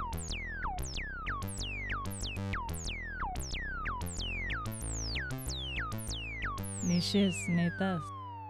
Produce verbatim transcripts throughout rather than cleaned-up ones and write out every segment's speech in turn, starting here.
Nei šis, nei tas.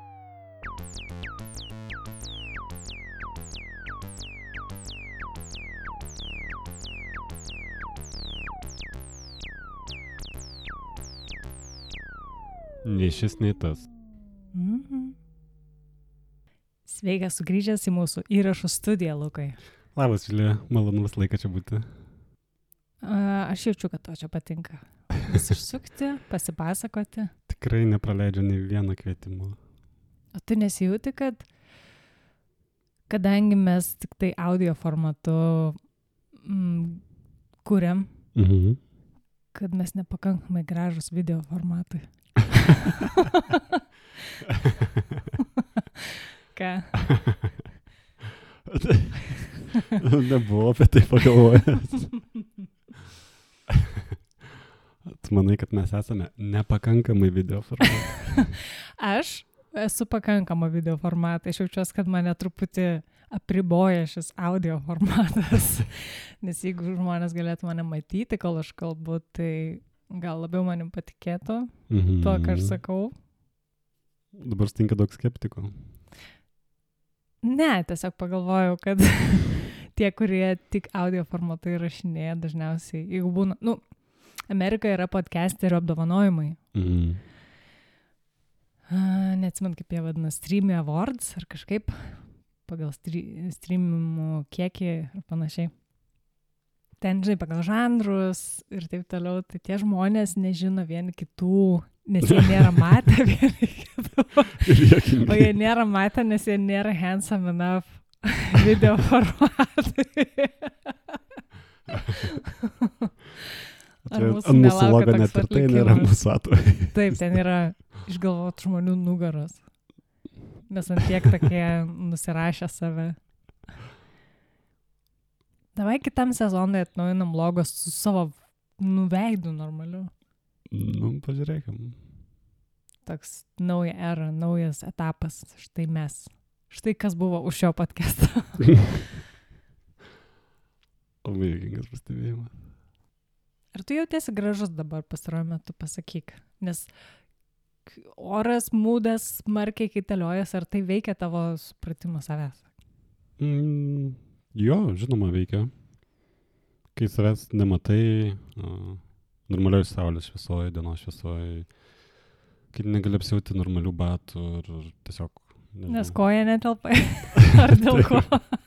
Nei šis, nei tas. Mhm. Sveikas sugrįžęs į mūsų įrašų studiją, Lukai. Labas, Vilija, malonu visą laiką čia būti. A, aš jaučiu, kad to čia patinka. Išsukti, pasipasakoti. Tikrai nepraleidžiu nei vieno kvietimo. O tu nesijauti, kad kadangi mes tik tai audio formatu mm, kuriam, Mhm. kad mes nepakankamai gražus video formatui. Ką? Nebuvo apie tai pagalvojęs. Tu manai, kad mes esame nepakankamai video formatai? Aš esu pakankama video formatą. Aš jaučiuosi, kad mane truputį apriboja šis audio formatas. Nes jeigu žmonės galėtų mane matyti, kol aš kalbu, tai gal labiau manim patikėtų Mhm. tuo, ką aš sakau. Dabar stinka daug skeptikų. Ne, tiesiog pagalvojau, kad tie, kurie tik audio formatu įrašinėja dažniausiai, jeigu būna, nu, Amerikoje yra podcasterių apdovanojimai. Mhm. Uh, Neatsimenu, kaip jie vadina, Streamy Awards ar kažkaip pagal stre- streamimų kiekį ir panašiai. Ten, žinai, pagal žanrus ir taip toliau, tai tie žmonės nežino vieni kitų, nes jie nėra matę vieni kitų. O jie nėra matę, nes jie nėra handsome enough video formatai. Ar Čia mūsų ant mūsų nelaukia logo toks net ir tai atlikimas? nėra mūsų atvejai. Taip, ten yra išgalvotų žmonių nugaros. Mes ant tiek tokie nusirašę save. Davai kitam sezonui atnaujinam logos su savo nuveidu normaliu. Nu, pažiūrėkim. Toks nauja era, naujas etapas. Štai mes. Štai kas buvo už šio podcast'o. Labai juokingas pastebėjimas. Ar tu jautiesi gražus dabar pastaruoju metu, pasakyk? Nes k- oras, mūdas smarkiai kaitaliojas, ar tai veikia tavo supratimą savęs? Mm, jo, žinoma, veikia. Kai savęs nematai, uh, normalioj saulės šviesoje, dienos šviesoje, kai negali apsiauti normalių batų ir tiesiog... nežinau. Nes koja netelpa. Ar dėl ko?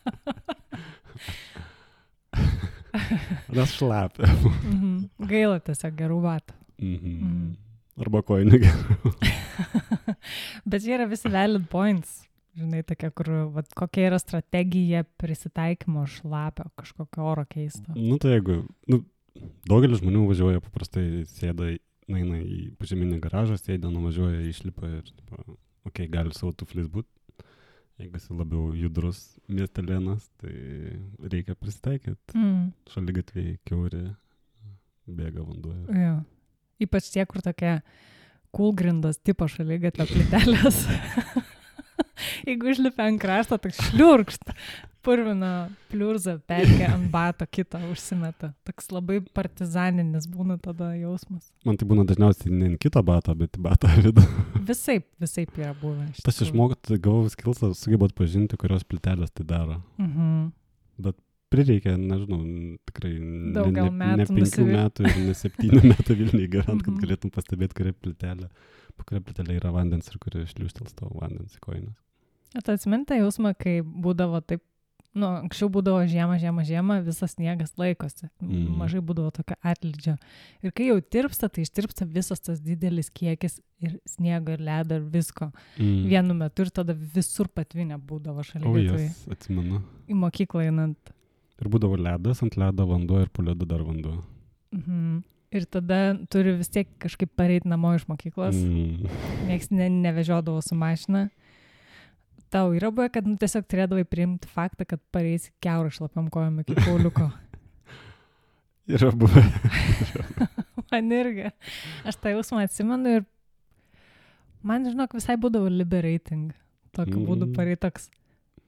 Nes šlapia. Mhm. Gaila tiesiog gerų batų. Mhm. Mm. Arba kojinių gerų. Bet čia yra visi valid points. Žinai, tokia, kur, vat, kokia yra strategija prisitaikymo šlapio, kažkokio oro keisto. Nu tai jeigu, nu, daugelis žmonių važiuoja paprastai, sėda, naina į pažeminį garažą, sėda, nuvažiuoja, išlipa ir, tipo, okei, okay, gali savo tufliais būt. Jeigu esi labiau judrus miestelėnas, tai reikia prisitaikyti. Mm. Šaligatviai kiauri, bėga vanduo. ir- Jo. Ypač tie, kur tokia kūlgrindos tipo šaligatvio plytelės. Jeigu išlipia ant krašto, tai šliurkšt. Purvina pliurzą, perkia ant bato kitą, užsimeta. Toks labai partizaninis būna tada jausmas. Man tai būna dažniausiai ne ant kito bato, bet į bato vidų. Visaip, visaip yra buvę. iš Tas tikrųjų. išmokti, gavau skilsą, sugebat pažinti, kurios plytelės tai daro. Mhm. Bet prireikia, nežinau, tikrai ne, Daug gal ne, metų ne penkių nusivil- metų ir ne septynių metų Vilniui garant, kad Mhm. galėtum pastebėti, kuria plytelė, po kuria plytelė yra vandens ir kuria šliūstels tavo vandens į kojinas. O tu atsimeni tą jausmą, kai būdavo taip, nu, anksčiau būdavo žiemą, žiemą, žiemą, visas sniegas laikosi. Mhm. Mažai būdavo tokio atlydžio. Ir kai jau tirpsta, tai ištirpsta visas tas didelis kiekis ir sniego, ir ledo, ir visko Mm. vienu metu ir tada visur patvinę būdavo šalia O gatvėje. jas, atsimenu. Į mokyklą einant. Ir būdavo ledas, ant ledo vanduo ir po ledu dar vanduo. Mhm. Ir tada turi vis tiek kažkaip pareiti namo iš mokyklos. Mm. Niekas ne, nevežiodavo su mašina. Tau yra buvę, kad nu, tiesiog turėdavai priimti faktą, kad pareisi kiaurą šlapiam kojom iki kauliuko. Yra buvę. Man irgi. Aš tą jausmą atsimenu ir man, žinok, visai būdavo liberating. Tokiu Mm. būdu parei toks,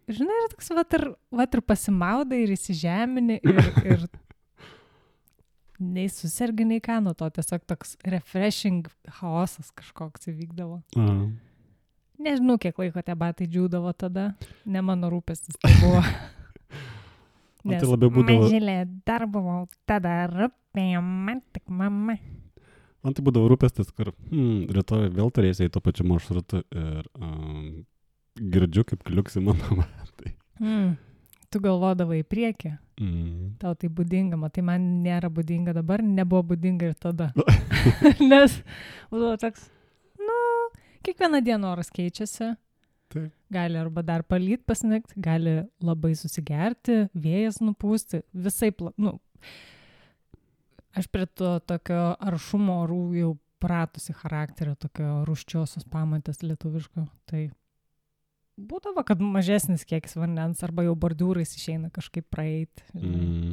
žinai, yra toks, vat ir, vat ir pasimaudai, ir įsižemini, ir, ir nei susirgi, nei ką nuo to, tiesiog toks refreshing chaosas kažkoks įvykdavo. A. Nežinau, kiek laiko tie batai džiūdavo tada, ne mano rūpestis tai buvo. O Nes tai labiau būdavo... mažylė dar buvau, tada rūpėjo man tik mama. Man tai būdavo rūpestis, kur hmm, rytoj vėl turėsi į to pačiu maršrutu ir um, girdžiu, kaip kliuksi mano batai. Mm. Tu galvodavai į priekį, Mm. tau tai būdinga, matai, man nėra būdinga dabar, nebuvo būdinga ir tada. Nes būdavo toks, nu, kiekvieną dieną oras keičiasi. Taip. Gali arba dar palyt pasinakt, gali labai susigerti, vėjas nupūsti, visai, pla... nu, aš prie to tokio aršumo orų jau pratusi charakterio, tokio rūščiosios pamatės lietuviško, tai būdavo, kad mažesnis kiekis vandens arba jau bordiūrais išeina kažkaip praeiti. Mm.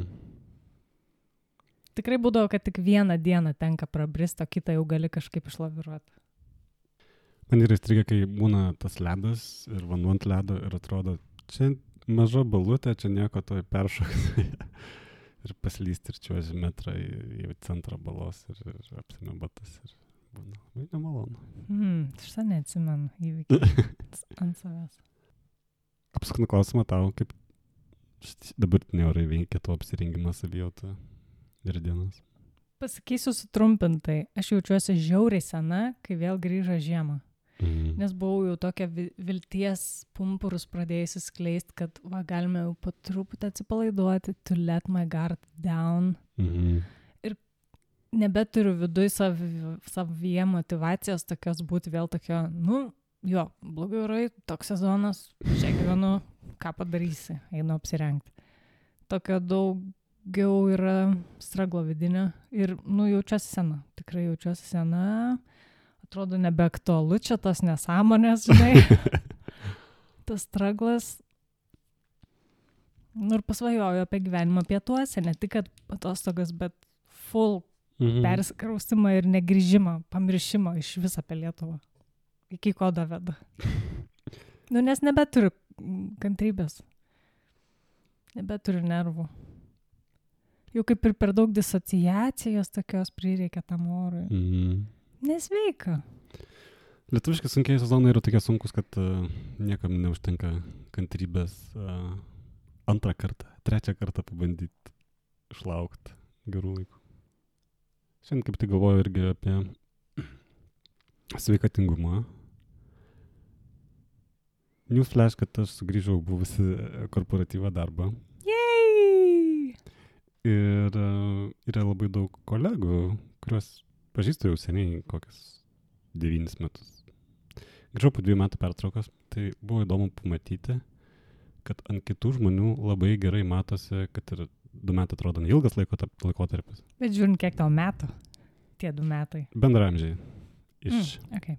Tikrai būdavo, kad tik vieną dieną tenka prabristi, o kitą jau gali kažkaip išlaviruoti. Man yra įstrigę, kai būna tas ledas ir vanduo ant ledo ir atrodo, čia maža balutė, čia nieko toj peršoks. Ir paslysti ir čiuoži metrą į, į centrą balos ir, ir apsime batas. Ir būna labai nemalonu. Hmm, šitą neatsimenu įvykį ant savęs. Apskutinu klausimą tau, kaip dabartinė orai veikia to apsirengimą savijautą ir dienas. Pasakysiu sutrumpintai, aš jaučiuosi žiauriai sena, kai vėl grįžo žiema. Mhm. Nes buvau jau tokia vi- vilties pumpurus pradėjusi skleisti, kad va, galime jau po truputį atsipalaiduoti, to let my guard down. Mhm. Nebeturiu viduj sav- savyje motivacijos tokios būti vėl tokio, nu, jo, blogai orai, toks sezonas, čia gyvenu, ką padarysi, einu apsirengti. Tokio daugiau yra straglo vidinio ir, nu, jaučiuosi sena, tikrai jaučiuosi sena, atrodo nebeaktualu čia tos nesąmonės, žinai, tas straglas. Nu ir pasvajoju apie gyvenimą pietuose, ne tik kad atostogas, bet full Mhm. persikraustimą ir negrįžimą, pamiršimą iš viso apie Lietuvą. Iki ko daveda. Nu, nes nebeturiu kantrybės. Nebeturiu nervų. Jau kaip ir per daug disociacijos tokios prireikia tam orui. Mhm. Nesveika. Lietuviškai sunkiai sezonai yra tokie sunkus, kad uh, niekam neužtenka kantrybės uh, antrą kartą, trečią kartą pabandyti išlaukti gerų laikų. Šiandien kaip tik galvoju irgi apie sveikatingumą. Newsflash, kad aš sugrįžau buvusi korporatyvą darbą. Jej! Ir uh, yra labai daug kolegų, kuriuos pažįstu jau seniai, kokius devynis metus. Grįžau po dviejų metų pertraukos, tai buvo įdomu pamatyti, kad ant kitų žmonių labai gerai matosi, kad ir du metai atrodo neilgas laiko laikotarpis. Bet žiūrint, kiek tau metų, tie du metai. Bendraamžiai. Iš. Mm, okay.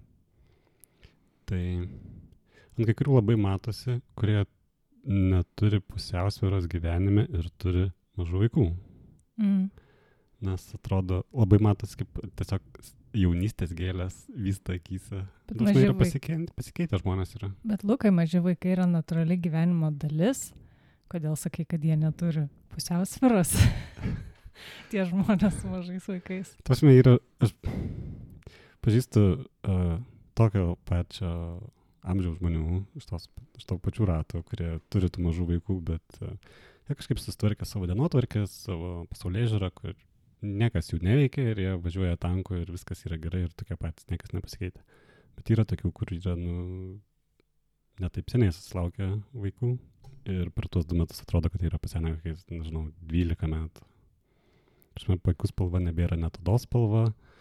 Tai ant kai kurių labai matosi, kurie neturi pusiausvyros gyvenime ir turi mažų vaikų. Mm. Nes atrodo, labai matosi, kaip tiesiog jaunystės gėlės vysta akyse. Bet Dažnai maži yra vaik- pasikeitę, pasikeitę žmonės yra. Bet Lukai, maži vaikai yra natūrali gyvenimo dalis. Kodėl sakai, kad jie neturi pusiausvyros? Tie žmonės su mažais vaikais. Prasme, yra, aš pažįstu uh, tokio pačio amžiaus žmonių iš tos, iš to pačių rato, kurie turi tų mažų vaikų, bet uh, jie kažkaip susitvarkė savo dienotvarkę, savo pasaulėžiūrą, kur niekas jų neveikia ir jie važiuoja tanku ir viskas yra gerai ir tokie patys, niekas nepasikeitė. Bet yra tokių, kur yra, nu, netaip seniai susilaukia vaikų ir per tuos du metus atrodo, kad yra pasenę kokiais, nežinau, dvylika metų. Prasme, vaikų spalva nebėra net odos spalva,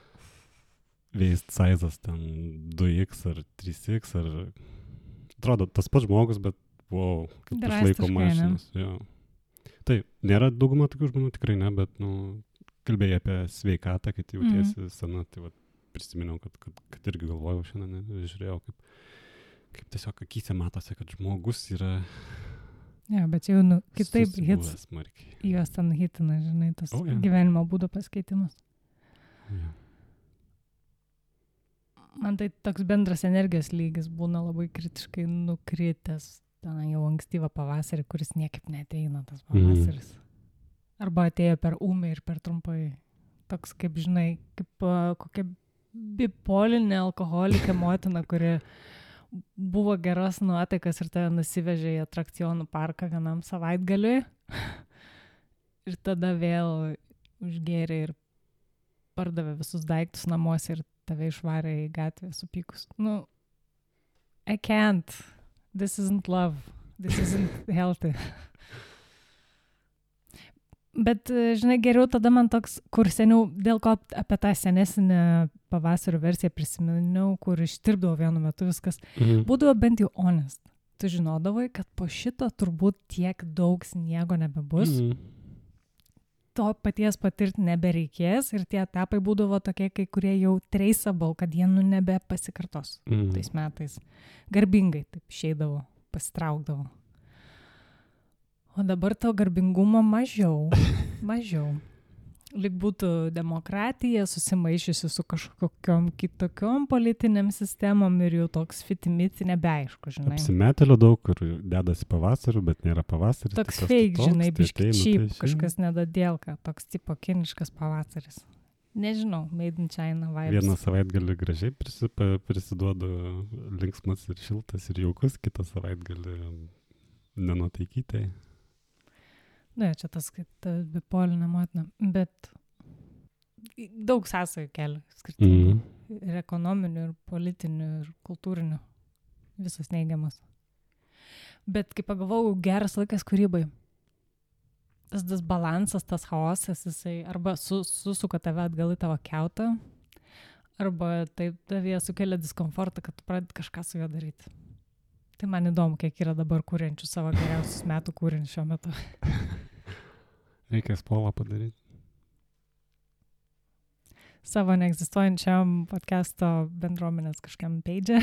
waist size'as ten du iks ar trys iks, ar atrodo tas pats žmogus, bet wow, kaip išlaiko Drastiškai, ne? mašinas. Jo. Tai nėra dauguma tokių žmonių, tikrai ne, bet, nu, kalbėjai apie sveikatą, kad jautiesi mm. sena, tai va, prisiminiau, kad, kad, kad irgi galvojau šiandien, ne, žiūrėjau, kaip, kaip tiesiog akyse matosi, kad žmogus yra Ja, bet jau nu, kitaip hits, susibuvęs smarkiai. juos ten hitina, žinai, tas O, jo. gyvenimo būdo pasikeitimas. Jo. Man tai toks bendras energijos lygis būna labai kritiškai nukritęs ten jau ankstyvą pavasarį, kuris niekaip neteina tas pavasaris. Mm. Arba atėjo per ūmį ir per trumpai. Toks, kaip žinai, kaip uh, kokia bipolinė alkoholikė motina, kuri buvo geros nuotaikas ir tave nusivežė į atrakcionų parką vienam savaitgaliui. Ir tada vėl užgėrė ir pardavė visus daiktus namuose ir tave išvarė į gatvę supykus. Nu, I can't. This isn't love. This isn't healthy. Bet, žinai, geriau tada man toks, kur seniau, dėl ko apie tą senesnę pavasario versiją prisiminiau, kur ištirpdavo vienu metu viskas, mhm. būdavo bent jau honest. Tu žinodavai, kad po šito turbūt tiek daug sniego nebebus. Mhm. To paties patirti nebereikės ir tie etapai būdavo tokie, kai kurie jau traceable, kad jie nu nebepasikartos mm. tais metais. Garbingai taip išeidavo, pasitraukdavo. O dabar to garbingumo mažiau, mažiau. Lyg būtų demokratija susimaišiusi su kažkokiom kitokiom politiniam sistemom ir jau toks fitimiti nebeaišku, žinai. Apsimetėlio daug, kur dedasi pavasariu, bet nėra pavasaris. Toks fake, žinai, biški šiaip, kažkas nedadėlka, toks tipo kiniškas pavasaris. Nežinau, made in China vibes. Vieną savaitgalį gražiai prisipa, prisiduoda linksmas ir šiltas ir jaukus, kitą savaitgalį nenutaikytai. Na, čia tas kaip bipolinė motina, bet daug sąsajų kelia skirtingų. Mm. Ir ekonominių, ir politinių, ir kultūrinių. Visas neigiamas. Bet kaip pagalvojau, geras laikas kūrybai. Tas disbalansas, tas chaosas, jisai arba su, susuka tave atgal į tavo kiautą, arba taip tavie sukelia diskomfortą, kad tu pradedi kažką su juo daryti. Tai man įdomu, kiek yra dabar kūrenčių savo geriausius metų kūrinį šiuo metu. Reikia spolą padaryti. Savo neegzistuojančiam podcasto bendruomenės kažkam page.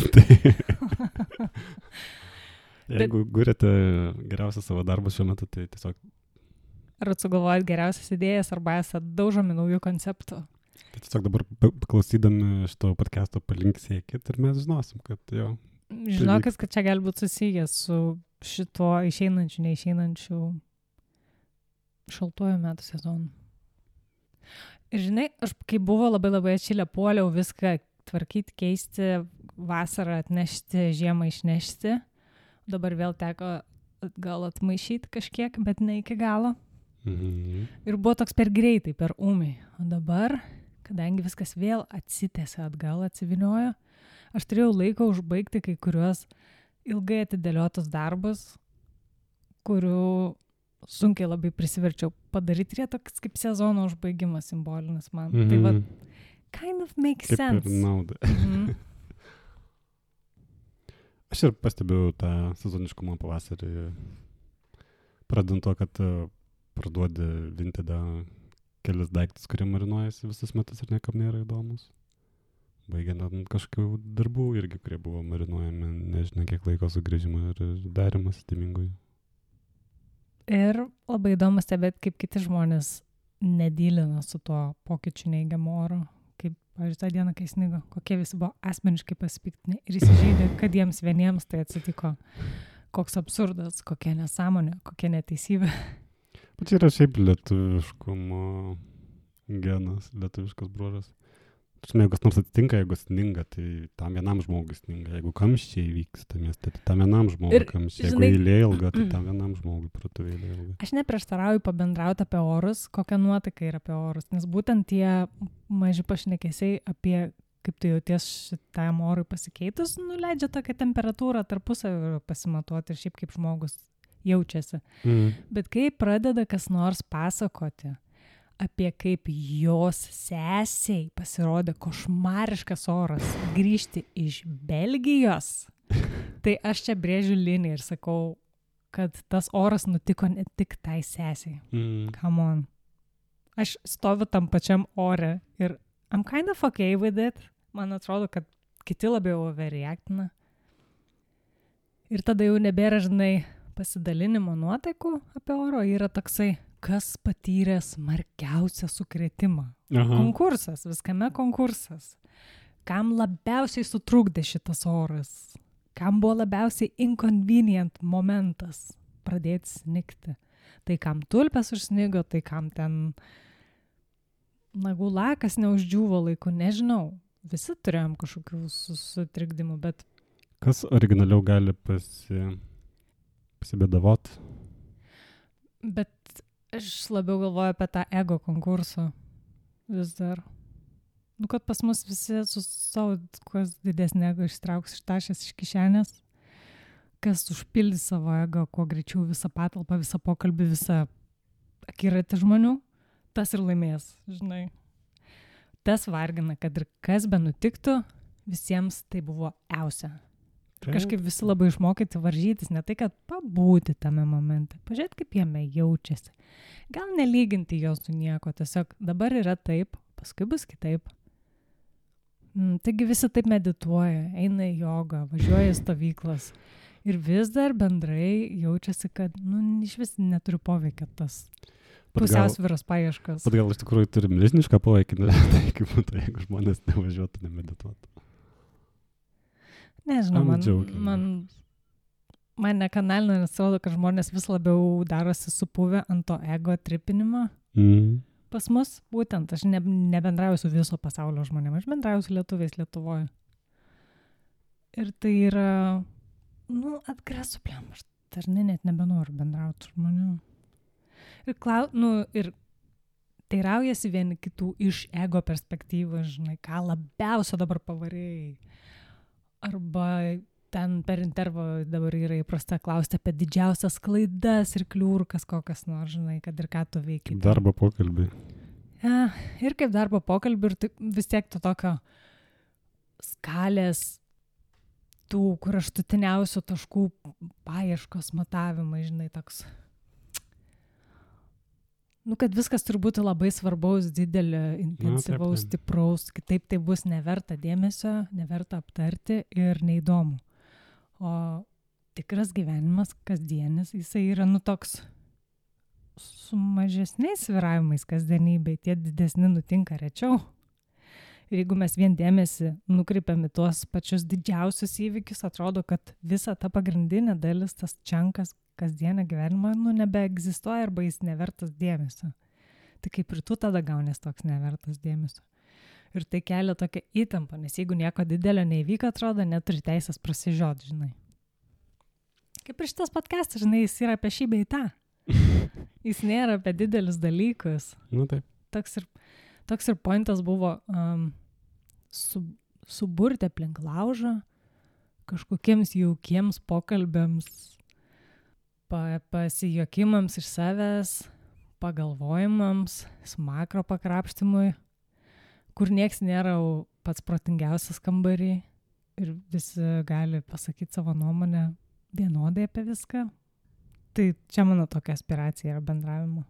Jeigu gūrėte geriausią savo darbą šiuo metu, tai tiesiog... Ar sugalvojat geriausias idėjas, arba esat daužomi naujų konceptų. Tai tiesiog dabar klausydami šito podcasto palinksėkit ir mes žinosim, kad jo... Žinokit, kad čia gali būti susijęs su šituo išeinančiu, neišeinančiu šaltuoju metų sezonu. Ir žinai, aš kai buvo labai labai atšilę, puoliau viską tvarkyti, keisti, vasarą atnešti, žiemą išnešti. Dabar vėl teko gal atmaišyti kažkiek, bet ne iki galo. Mhm. Ir buvo toks per greitai, per ūmiai. O dabar, kadangi viskas vėl atsitėsi atgal, atsiviniojo, aš turėjau laiko užbaigti kai kuriuos ilgai atidėliotus darbus, kurių sunkiai labai prisiverčiau padaryti. Ir jie toks kaip sezono užbaigimas simbolinis man. Mm-hmm. Tai va, kind of makes kaip sense. Kaip ir nauda. Mm-hmm. Aš ir pastebėjau tą sezoniškumą pavasarį. Pradant to, kad parduodi Vintedą kelis daiktus, kurie marinuojasi visus metus ir niekam nėra įdomus. Baigiant ant kažkokių darbų irgi, kurie buvo marinuojami, nežinia kiek laiko sugrįžimo ir darimas stimingui. Ir labai įdomu stebėti, kaip kiti žmonės nedylina su tuo pokyčiu neigiamu oru. Kaip, pavyzdžiui, tą dieną, kai snigo, kokie visi buvo asmeniškai pasipiktinę ir įsižeidė, kad jiems vieniems tai atsitiko. Koks absurdas, kokia nesąmonė, kokia neteisybė. Bet yra šiaip lietuviškumo genas, lietuviškas bruožas. Žinai, jeigu nors atsitinka, jeigu sninga, tai tam vienam žmogui sninga. Jeigu kamščiai vyksta mieste, tai tam vienam žmogui ir, kamščiai. Jeigu eilė ilga, tai tam vienam žmogui pratuvėlė ilga. Aš neprieštarauju pabendrauti apie orus, kokia nuotaika yra apie orus, nes būtent tie maži pašnekesiai apie kaip tu jauties šitam orui pasikeitus, nuleidžia tokią temperatūrą tarpusavį pasimatuoti ir šiaip kaip žmogus jaučiasi. Mm. Bet kai pradeda kas nors pasakoti apie kaip jos sesiai pasirodė košmariškas oras grįžti iš Belgijos, tai aš čia brėžiu liniją ir sakau, kad tas oras nutiko ne tik tai sesiai. Mm. Come on. Aš stoviu tam pačiam ore ir I'm kind of okay with it. Man atrodo, kad kiti labiau overreactina. Ir tada jau nebėra, žinai, pasidalinimo nuotaikų apie oro, yra toksai, kas patyrė smarkiausią sukrėtimą. Aha. Konkursas, viskame konkursas. Kam labiausiai sutrukdė šitas oras? kam buvo labiausiai inconvenient momentas pradėti snikti. Tai kam tulpės užsnigo, tai kam ten nagų lakas neuždžiūvo laiku, nežinau. Visi turėjom kažkokių sutrikdymų, bet... Kas originaliau gali pasi... pasibėdavot? Bet aš labiau galvoju apie tą ego konkursą vis dar. Nu, kad pas mus visi su savo, kas didesnė ego ištrauks iš tašės iš kišenės, kas užpildys savo ego, kuo greičiau visą patalpą, visą pokalbį, visą akiratį žmonių, tas ir laimės, žinai. Tas vargina, kad ir kas be nutiktų, visiems tai buvo eusia. Kažkaip visi labai išmokyti varžytis, ne tai, kad pabūti tame momente, pažiūrėti, kaip jame jaučiasi. Gal nelyginti jo su nieko, tiesiog dabar yra taip, paskui bus kitaip. Taigi visi taip medituoja, eina į jogą, važiuoja į stovyklas ir vis dar bendrai jaučiasi, kad nu, iš vis neturi poveikio tas pusiausvyros paieškas. Bet gal iš tikrųjų turi milžinišką poveikį, ne? Tai kaip būtų, jeigu žmonės nevažiuotų, nemedituotų. Nežinau, man, man, man nekanalina, nes rodo, kad žmonės vis labiau darosi supuvę ant to ego tripinimo. Mm. Pas mus būtent, aš ne, nebendrauju su viso pasaulio žmonėmis, aš bendrauju su lietuviais Lietuvoje. Ir tai yra, nu, atgrasu, pliam, aš dažnai net nebenoriu bendrauti su žmonėmis. Ir, klau, nu, ir teiraujasi vieni kitų iš ego perspektyvos, žinai, ką labiausia dabar pavarėjai. Arba ten per intervą dabar yra įprasta klausti apie didžiausias klaidas ir kliūrkas kokias nors, žinai, kad ir ką tu veiki. Darbo pokalbį. Ja, ir kaip darbo pokalbį, ir taip, vis tiek to tokio skalės tų kraštutiniausių taškų paieškos matavimai, žinai, toks. Nu, kad viskas turi būti labai svarbaus, didelio, intensyvaus, Na, taip, taip. stipraus, kitaip tai bus neverta dėmesio, neverta aptarti ir neįdomu. O tikras gyvenimas, kasdienis, jisai yra, nu, toks su mažesniais svyravimais kasdienybei, tie didesni nutinka rečiau. Ir jeigu mes vien dėmesį nukreipiam į tuos pačius didžiausius įvykius, atrodo, kad visa ta pagrindinė dalis, tas čankas kasdienio gyvenimo, nu, nebeegzistuoja arba jis nevertas dėmesio. Tai kaip ir tu tada gaunės toks nevertas dėmesio. Ir tai kelia tokią įtampą, nes jeigu nieko didelio neįvyko, atrodo, neturi teisės prasižiot, žinai. Kaip ir šitas podcastas, žinai, jis yra apie šį bei tą. Jis nėra apie didelius dalykus. Nu, taip. Toks ir, toks ir pointas buvo um, su, suburti aplink laužą kažkokiems jaukiems pokalbėms, pa, pasijokimams iš savęs, pagalvojimams, smakro pakrapštimui, kur nieks nėra pats protingiausias kambarį ir visi gali pasakyti savo nuomonę vienodai apie viską. Tai čia mano tokia aspiracija yra bendravimo.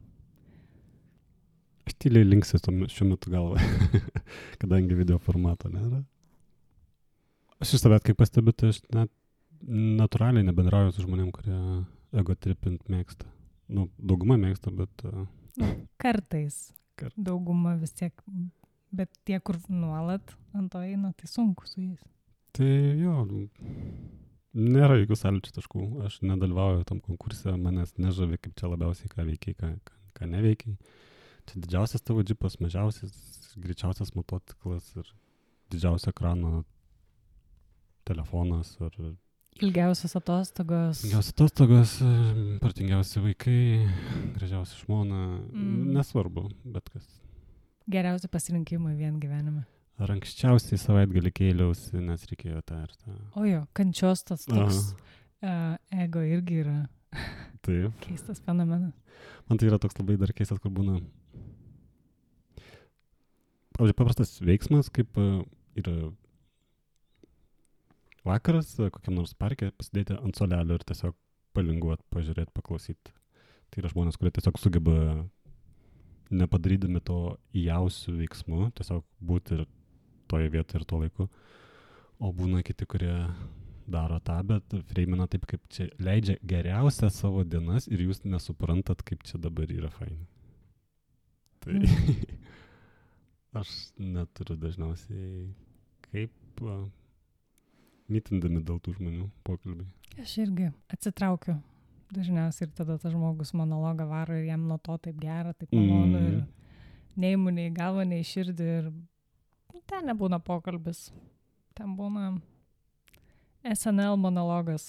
Aš tyliai linksiu šiuo metu galvą, kadangi video formato nėra. Aš iš savęs, kaip pastebiu, tai aš net natūraliai nebendrauju su žmonėm, kurie ego tripint mėgsta. Nu, dauguma mėgsta, bet... Uh... Nu, kartais. Kart. Dauguma vis tiek. Bet tie, kur nuolat ant to eina, tai sunku su jais. Tai jo, nėra jokių sąlyčio taškų. Aš nedalyvauju tam konkurse, manęs nežavi, kaip čia labiausiai ką veikiai, ką, ką, ką neveikiai. Čia didžiausias tavo džipas, mažiausias, greičiausias motociklas ir didžiausio ekrano telefonas. Ar... Ilgiausios atostogos. Ilgiausios atostogos, partingiausi vaikai, gražiausia žmona, mm. nesvarbu, bet kas. Geriausi pasirinkimai vien gyvenime. Ar anksčiausiai savaitgalį kėliausi, nes reikėjo tą ir tą. O jo, kančios tas toks uh, ego irgi yra Taip. keistas fenomenas. Man tai yra toks labai dar keistas, kur būna... Pavyzdžiui, paprastas veiksmas, kaip uh, yra vakaras, uh, kokiam nors parke, pasidėti ant solelio ir tiesiog palinguot, pažiūrėti, paklausyti. Tai yra žmonės, kurie tiesiog sugeba nepadarydami to įjausių veiksmų, tiesiog būti ir toje vietoje ir tuo laiku. O būna kiti, kurie daro tą, bet freimina taip, kaip čia leidžia geriausią savo dienas ir jūs nesuprantat, kaip čia dabar yra fainai. Tai mm. aš neturiu dažniausiai kaip mytindami dėl tų žmonių pokalbiai. Aš irgi atsitraukiu. Dažniausiai ir tada tas žmogus monologą varo ir jam nuo to taip gera, taip malonu mm. ir neimu nei galvą, nei širdį ir ten nebūna pokalbis. Ten būna S N L monologas,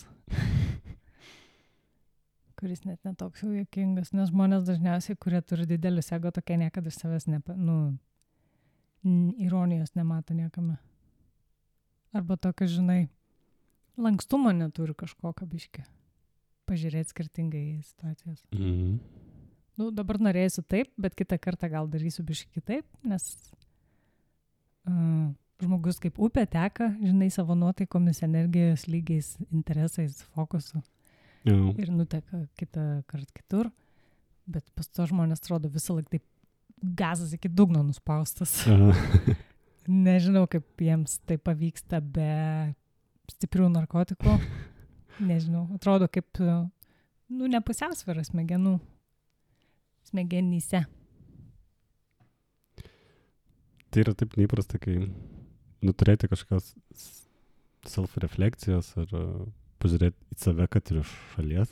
kuris net netoks jau juokingas, nes žmonės dažniausiai, kurie turi didelius ego, tokie niekada iš savęs nepa, nu, ironijos nemato niekame. Arba tokio, žinai, lankstumo neturi kažkokio biškį. Pažiūrėti skirtingai į situacijas. Mhm. Nu, dabar norėsiu taip, bet kitą kartą gal darysiu biškį kitaip, nes uh, žmogus kaip upė teka, žinai, savo nuotaikomis, energijos lygiais, interesais, fokusu. Jau. Ir nuteka kitą kartą kitur, bet pas to žmonės atrodo visą laiką taip gazas iki dugno nuspaustas. Nežinau, kaip jiems tai pavyksta be stiprių narkotikų. Nežinau, atrodo kaip, nu, nepusiausvėra smegenų, smegenyse. Tai yra taip neįprasta, kai nuturėti kažkokios self-refleksijos ar uh, pažiūrėti į save, kad ir iš šalies.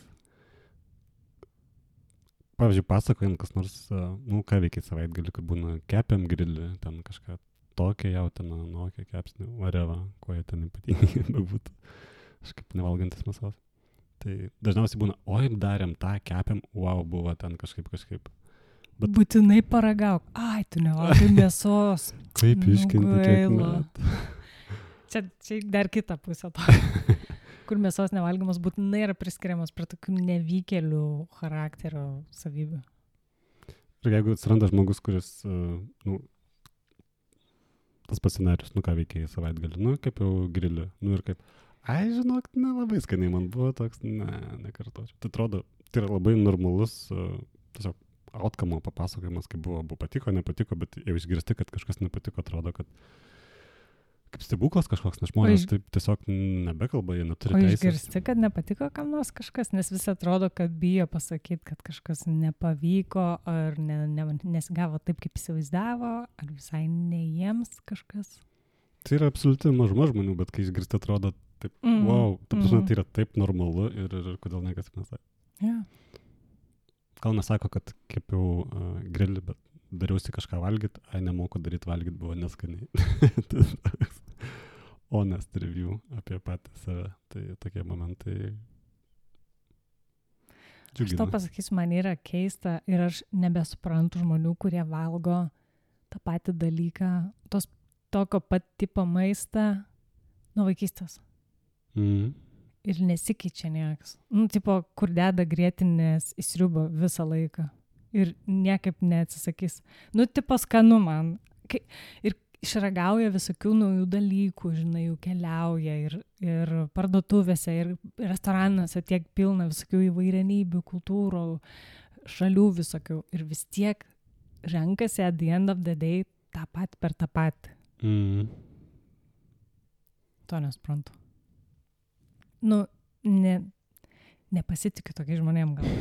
Pavyzdžiui, pasakojant kas nors, uh, nu, ką veikia savaitgalį, kad būna kepiam grilį, ten kažką tokią jautieną, nokią kepsnį, whatever, ko jie ten ypatingai bebūtų. Kažkaip nevalgantis mėsos. Tai dažniausiai būna, oi, darėm tą, kepiam, wow, buvo ten kažkaip, kažkaip. Bet... Būtinai paragauk. Ai, tu nevalgai mėsos. Kaip iškinti kiek metų. Čia, čia dar kita pusė to. Kur mėsos nevalgymas būtinai yra priskiriamas prie tokių nevykėlių charakterio savybių. Ir jeigu atsiranda žmogus, kuris, uh, nu, tas pasinarius, nu ką veikia į savaitgalį, nu, kaip jau grilį, nu ir kaip, ai, žinok, nelabai skaniai man buvo toks, ne, nekartočiau. Tai atrodo, tai yra labai normalus, uh, tiesiog outcome papasakojimas, kaip buvo, buvo patiko, nepatiko, bet jau išgirsti, kad kažkas nepatiko, atrodo, kad kaip stebuklas kažkoks, nes žmonės iš... taip tiesiog nebekalba, jie neturi teisės. O išgirsti, kad nepatiko kam nors kažkas, nes vis atrodo, kad bijo pasakyti, kad kažkas nepavyko, ar ne, ne, nesigavo taip, kaip įsivaizdavo, ar visai ne jiems kažkas. Tai yra absoliuti mažuma žmonių, bet kai išgirsti, atrodo taip, mm. wow, taip, mm. tai yra taip normalu ir, ir, ir kodėl niekas nesako. Yeah. Gal nesako, kad kepiau uh, grilį, bet dariausi kažką valgyti, ai nemoku daryti valgyti, buvo neskaniai. Honest review apie patį save. Tai tokie momentai džiugina. Aš to pasakysiu, man yra keista ir aš nebesuprantu žmonių, kurie valgo tą patį dalyką, tos tokio pat tipo maistą nuo vaikystės. Mhm. Ir nesikeičia niekas. Nu, tipo, kur deda grietinės į sriubą visą laiką. Ir niekaip neatsisakys. Nu, tipo, skanu man. Kai, ir išragauja visokių naujų dalykų, žinai, jų keliauja ir, ir parduotuvėse, ir restoranuose tiek pilna visokių įvairenybių, kultūrų, šalių visokių. Ir vis tiek renkasi at the end of the day tą patį per tą patį. Mm. To nesprantu. Nu, ne, nepasitikiu tokiais žmonėm gal.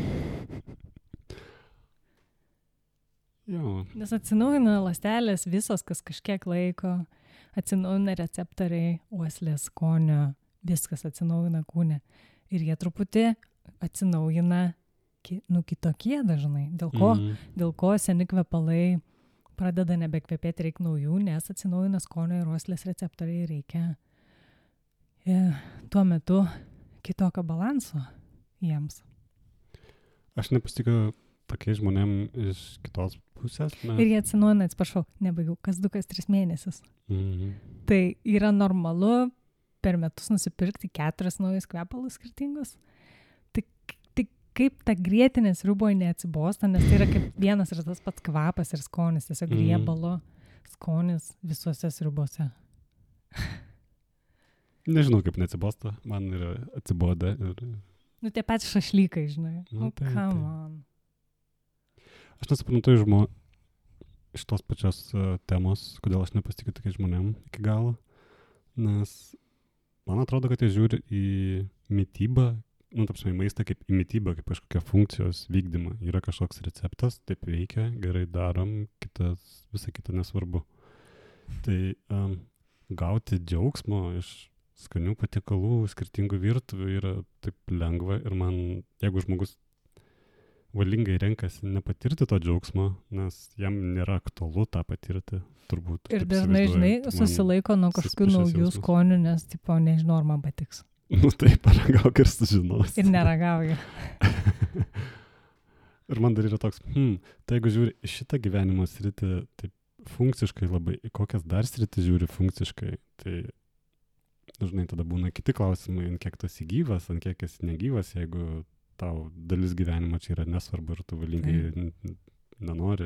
Jo. Nes atsinaujina ląstelės visos, kas kažkiek laiko, atsinaujina receptoriai, uoslės, skonio, viskas atsinaujina kūne. Ir jie truputį atsinaujina, nu, kitokie dažnai. Dėl ko, mm. dėl ko seni kvepalai pradeda nebekvepėti, reikia naujų, nes atsinaujina skonio ir uoslės receptoriai, reikia ir tuo metu kitokio balanso jiems. Aš nepasitikiu tokiais žmonėm iš kitos pusės. Nes... Ir jie atsinaujina, atsiprašau, nebaigiau, kas du, kas tris mėnesius. Mhm. Tai yra normalu per metus nusipirkti keturias naujas kvepalus skirtingus. Tai, tai kaip ta grietinė sriuboje neatsibosta, nes tai yra kaip vienas ir tas pats kvapas ir skonis, tiesiog Mhm. riebalo skonis visuose sriubose. Nežinau, kaip neatsibosta, man yra atsibodę. Ir... Nu, tie patys šašlykai, žinai. Nu, Nu, tai- come tai. on. Aš nesuprantu iš, žmo... iš tos pačios uh, temos, kodėl aš nepasitikiu tokiais žmonėm iki galo, nes man atrodo, kad jie žiūri į mitybą, nu, tapsime, maistą kaip į mitybą, kaip kažkokią funkcijos vykdymą. Yra kažkoks receptas, taip veikia, gerai darom, kitas, visa kita nesvarbu. Tai um, gauti džiaugsmo iš skanių patiekalų, skirtingų virtuvių yra taip lengva ir man, jeigu žmogus valingai renkasi nepatirti to džiaugsmo, nes jam nėra aktualu tą patirti, turbūt. Ir dažnai, žinai, susilaiko nuo kažkokių naujų skonių, nes, tipo, nežinau, ar man patiks. Nu taip, paragauk ir sužinos. Ir neragauju. Ir man dar yra toks, hmm, tai jeigu žiūri į šitą gyvenimo sritį, taip funkciškai labai, į kokias dar sritį žiūri funkciškai, tai, žinai, tada būna kiti klausimai, ant kiek tu esi gyvas, ant kiek esi negyvas, jeigu tau dalis gyvenimo čia yra nesvarbu ir tu valingai n- nenori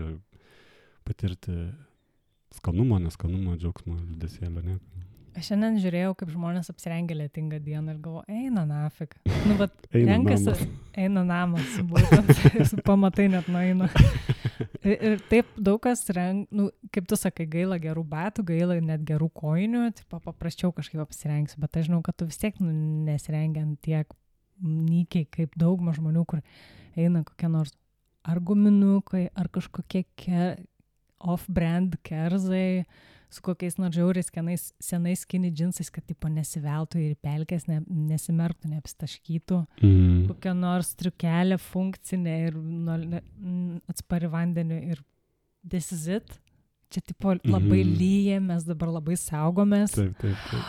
patirti skanumo, neskanumo, džiaugsmo, liūdesėlio, ne? Aš šiandien žiūrėjau, kaip žmonės apsirengia lietingą dieną ir galvoju, eina nafik. Nu, bet Eina renkasi, namas. eina namas, būtent, pamatai net nueina. Ir, ir taip daug kas renk, nu, kaip tu sakai, gaila gerų batų, gaila net gerų kojinių, taip paprasčiau kažkaip apsirengsiu, bet aš žinau, kad tu vis tiek nu, nesirengiant tiek nykiai, kaip daug žmonių, kur eina kokie nors ar guminukai, ar kažkokie ke, off-brand kerzai, su kokiais nors žiauriais senais, senais skinny džinsais, kad tipo nesiveltų ir pelkės ne, nesimerktų, neapstaškytų. Mm. Kokia nors triukelė funkcinė ir nu, ne, atspari vandeniu ir this is it. Čia tipo labai Mhm. lyja, mes dabar labai saugomės. Taip, taip, taip.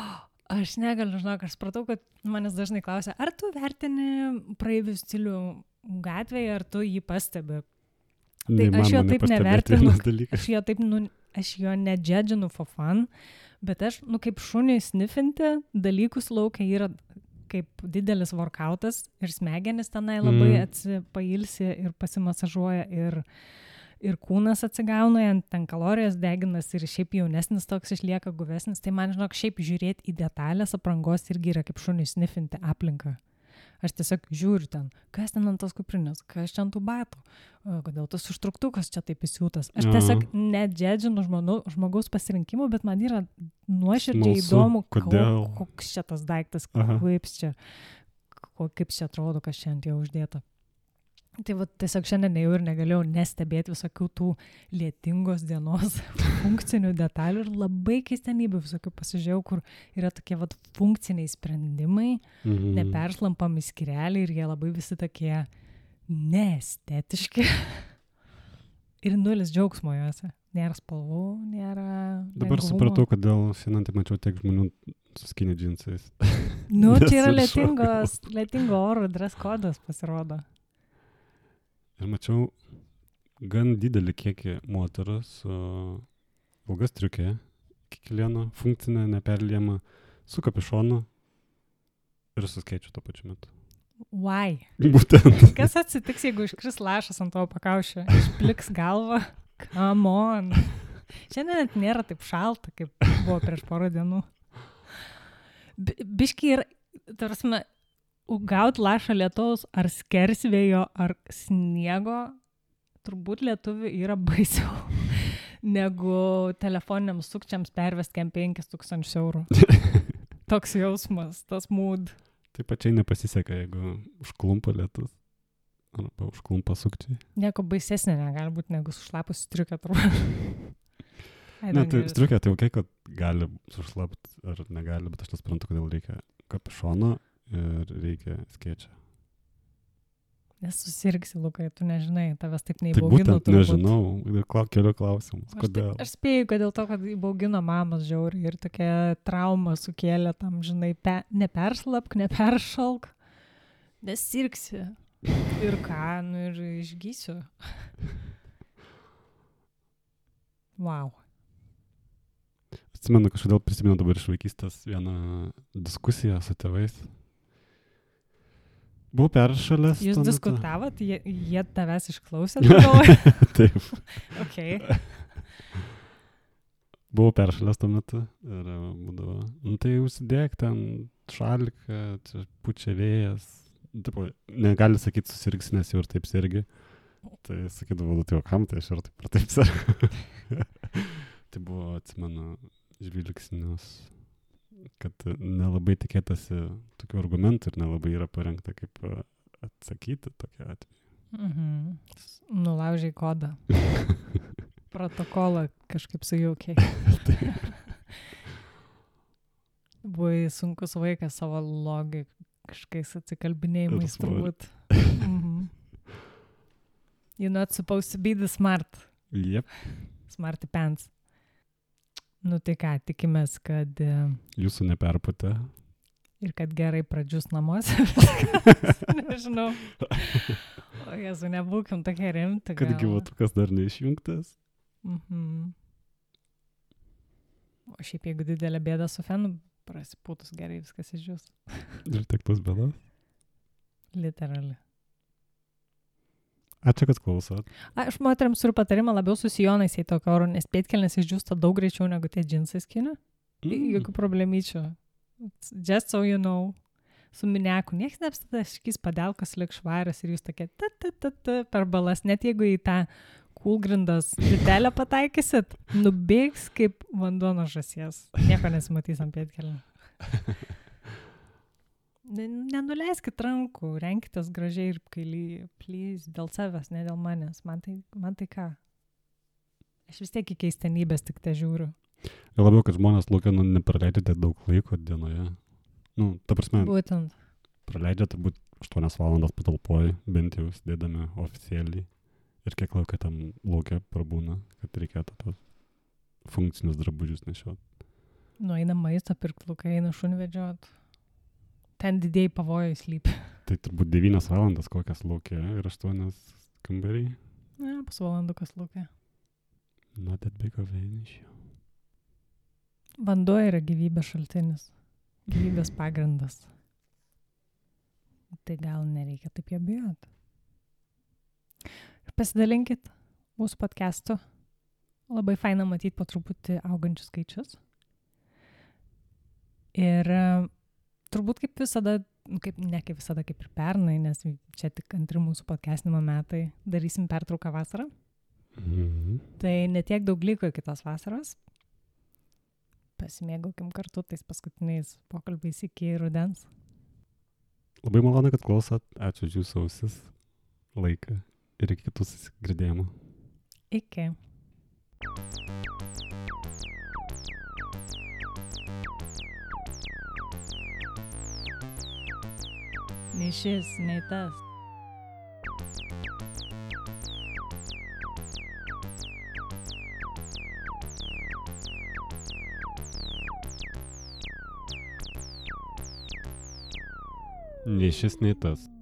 Aš negaliu, žinok, aš supratau, kad manęs dažnai klausia, ar tu vertini praeivių stilių gatvėje, ar tu jį pastebi. Tai aš jo taip nevertinu, aš jo taip, nu, aš jo nedžedžinu for fun, bet aš, nu, kaip šuniui snifinti dalykus laukia yra kaip didelis workoutas ir smegenis tenai labai Mm. atsipailsi ir pasimasažuoja ir, ir kūnas atsigauna, ant ten kalorijos deginas ir šiaip jaunesnis toks išlieka guvesnis, tai man, žinok, šiaip žiūrėti į detalės aprangos irgi yra kaip šuniui snifinti aplinką. Aš tiesiog žiūriu ten, kas ten ant tos kuprinės, kas čia ant tų batų, o, kodėl tas užtruktukas čia taip įsiūtas. Aš tiesiog nedžedžinu žmonių, žmogaus pasirinkimų, bet man yra nuoširdžiai Smalsu, įdomu, kodėl? ko- koks čia tas daiktas, Aha. kaip čia, ko, kaip čia atrodo, kas čia ant jo uždėta. Tai va, tiesiog šiandien jau ir negalėjau nestebėti visokių tų lietingos dienos funkcinių detalių ir labai keistenybių visokių pasižiūrėjau, kur yra tokie va, funkciniai sprendimai, Mhm. neperslampami skyreliai ir jie labai visi tokie neestetiški. Ir nulis džiaugsmo juose. Nėra spalvų, nėra... Dabar lengvumo. supratau, kodėl šiandien taip mačiau tiek žmonių su skinny džinsais. Nu, čia yra Nesu lietingos, lietingo oro dress kodas pasirodo. Ir mačiau gan didelį kiekį moterų su ilga striukė, kiekvieno funkcinė, neperliejama, su kapišonu ir su skėčiu tuo pačiu metu. Why? Būtent. Kas atsitiks, jeigu iškris lašas ant tavo pakaušio? Išpliks galva? Come on. Šiandien net nėra taip šalta, kaip buvo prieš porą dienų. Bi- Biški ir, tarsi, gaut lašą lietaus ar skersvėjo, ar sniego, turbūt lietuvių yra baisiau negu telefoniniams sukčiams pervest kem penkis tūkstančius eurų. Toks jausmas, tas mood. Taip pačiai nepasiseka, jeigu užklumpa lietus. Arba užklumpa sukčiai. Nieko baisesnė negali būti negu sušlapus striukė, turbūt. I Ne, don't tai get it. striukė tai ok, kad gali sušlapti ar negali, bet aš nesuprantu, kodėl reikia kapišono ir reikia skėčio. Nes susirgsi, Lukai, tu nežinai, tavęs taip Tai neįbaugino. būtent nežinau, ir klau, keliu klausimus, Aš, kodėl. taip, aš spėju, kad dėl to, kad įbaugino mamas žiauriai ir tokia trauma sukėlė tam, žinai, pe, neperslapk, neperšalk, nesirgsi. Ir ką, nu ir išgysiu. Wow. Atsimenu, kažkodėl prisimenu dabar iš vaikystės vieną diskusiją su tėvais. Buvau peršalęs. Jūs tuo metu. diskutavot, jie, jie tavęs išklausė, tu galvoji? Taip. Okay. Buvau peršalęs tuo metu ir e, būdavo, nu tai užsidėk ten šaliką, čia pučia vėjas. Taip, negali sakyti susirgsi, nes jau ir taip sergi. Tai sakydavau, nu tai o kam, tai aš ir taip ir taip sergu. Tai buvo, atsimenu, žvilgsnius, kad nelabai tikėtasi tokių argumentų ir nelabai yra parengta, kaip e, atsakyti tokia atveju. Mhm. Nulaužiai kodą. Protokolą kažkaip sujaukiai. Buvai sunkus vaikas savo logiškais atsikalbinėjimais Ir svorį. turbūt. Mhm. You're not supposed to be the smart. Jep. Smarty pants. Nu tai ką, tikimės, kad e, Jūsų neperputė. ir kad gerai pradžius namuose. Nežinau. O Jezu, nebūkim tokie rimti. Kad gal. gyvotukas dar neišjungtas. Mhm. O šiaip jeigu didelė bėda su fenu, prasipūtus gerai viskas išdžius. Ir tik tos bėdos. Literally. Ačiū, kad klausot. Aš moteriams turiu patarimą labiau su sijonais į tokio oro, nes pėtkelnės išdžiūsta daug greičiau negu tie džinsai skinė. Mm. Jokių problemyčių. Just so you know. Su miniaku. Niekas neapstataškys padelkas lik švarios ir jūs tokie ta, ta, ta, ta, per balas. Net jeigu į tą kūlgrindos vitelę pataikysit, nubėgs kaip vanduo nuo žąsies. Nieko nesimatys ant pėtkelnių. Nenuleiskit rankų, renkitės gražiai ir kaily, please, dėl savęs, ne dėl manęs. Man tai, man tai ką? Aš vis tiek į keistenybės tik te žiūriu. Ir labiau, kad žmonės laukia, nu, nepraleidžiate daug laiko dienoje. Nu, ta prasme, Būtent. praleidžia turbūt aštuonias valandas patalpoj, bent jau sėdėdami oficialiai. Ir kiek laiko tam laukia prabūna, kad reikėtų tos funkcinius drabužius nešiot. Nu, eina maisto pirkt, laukai eina šunvedžiot. Ten didėjai pavojai slypi. Tai turbūt devynias valandas kokias laukia ir aštuonias kambariai. Ne, pusvalandukas laukia. Not that big of an issue. Vanduo yra gyvybės šaltinis. Gyvybės pagrindas. Tai gal nereikia taip jo bijoti. Ir pasidalinkit mūsų podcastu. Labai faina matyti po truputį augančius skaičius. Ir turbūt kaip visada, nu kaip, ne kaip visada, kaip ir pernai, nes čia tik antri mūsų podcastinimo metai, darysim pertrauką vasarą. Mhm. Tai netiek daug liko iki tos vasaros. Pasimėgaukim kartu tais paskutiniais pokalbiais iki rudens. Labai malonu, kad klausot. Ačiū už jūsų ausis, laiką ir iki kitų susigirdėjimų. Iki. Nei šis, nei tas. Nei šis, nei tas.